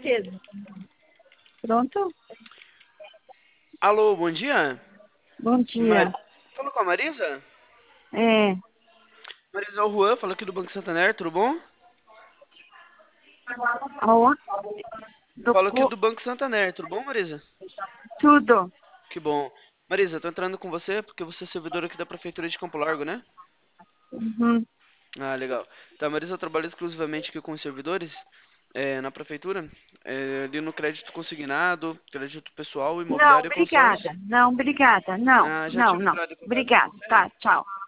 certeza. Pronto? Alô, bom dia. Bom Mar... dia. Falou com a Marisa? É, Marisa, é o Juan, fala aqui do Banco Santander, tudo bom? ó, do Falo aqui do Banco Santander, tudo bom, Marisa? tudo. Que bom. Marisa, tô entrando com você porque você é servidora aqui da Prefeitura de Campo Largo, né? Uhum. Ah, legal. Tá, Marisa, eu trabalho exclusivamente aqui com os servidores na Prefeitura, ali no crédito consignado, crédito pessoal, Não, imobiliário e obrigada. consórcio. Não, obrigada. Não, Ah, já não, tinha não. entrado em contato com Obrigada. você? Tá, tchau.